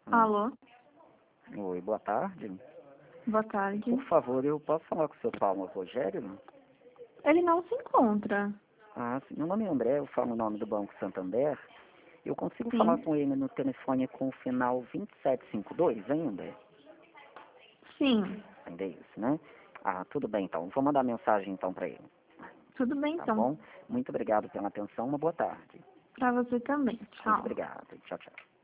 Alô, Oi, boa tarde. boa tarde. Por favor, eu posso falar com o seu Paulo Rogério? Ele não se encontra. Ah, sim. Meu nome é André, eu falo o nome do Banco Santander. Eu consigo falar Sim, com ele no telefone com o final 2752 ainda? sim. Ainda é isso, né? Ah, tudo bem então. Vou mandar mensagem então para ele. Tudo bem Tá então. bom? Muito obrigado pela atenção. Uma boa tarde. Pra você também. Muito Tchau. obrigado. Tchau, tchau.